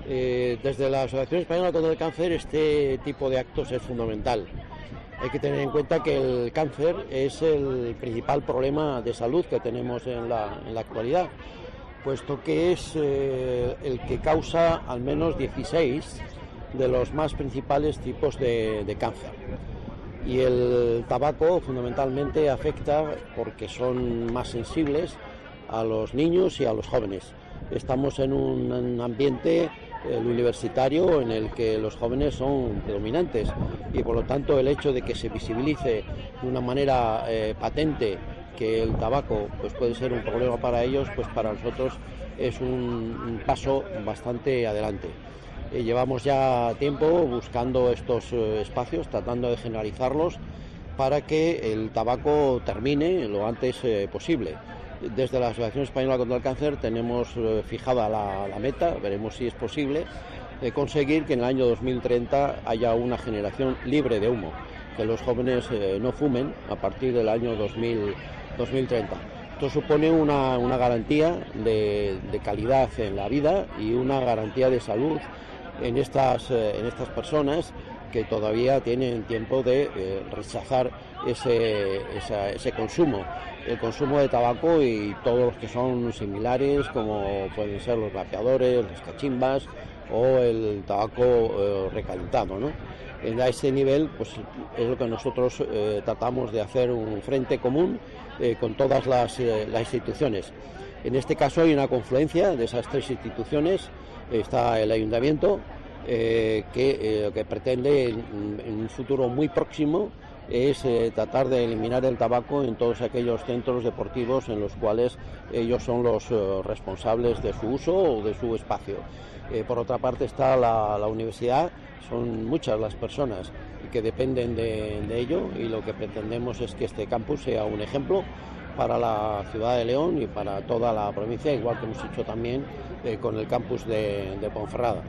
Desde la Asociación Española contra el Cáncer este tipo de actos es fundamental. Hay que tener en cuenta que el cáncer es el principal problema de salud que tenemos en la actualidad, puesto que es el que causa al menos 16 de los más principales tipos de cáncer. Y el tabaco fundamentalmente afecta porque son más sensibles a los niños y a los jóvenes. Estamos en un ambiente universitario en el que los jóvenes son predominantes y por lo tanto el hecho de que se visibilice de una manera patente que el tabaco pues puede ser un problema para ellos, pues para nosotros es un paso bastante adelante. Llevamos ya tiempo buscando estos espacios, tratando de generalizarlos para que el tabaco termine lo antes posible. Desde la Asociación Española contra el Cáncer tenemos fijada la meta, veremos si es posible, de conseguir que en el año 2030 haya una generación libre de humo, que los jóvenes no fumen a partir del año 2030. Esto supone una garantía de calidad en la vida y una garantía de salud en estas personas que todavía tienen tiempo de rechazar ese consumo, el consumo de tabaco y todos los que son similares, como pueden ser los vapeadores, las cachimbas o el tabaco recalentado, ¿no? A ese nivel pues es lo que nosotros tratamos de hacer un frente común con todas las instituciones. En este caso hay una confluencia de esas tres instituciones. Está el ayuntamiento, que lo que pretende en un futuro muy próximo es tratar de eliminar el tabaco en todos aquellos centros deportivos en los cuales ellos son los responsables de su uso o de su espacio. Por otra parte está la universidad, son muchas las personas que dependen de ello y lo que pretendemos es que este campus sea un ejemplo para la ciudad de León y para toda la provincia, igual que hemos hecho también con el campus de Ponferrada.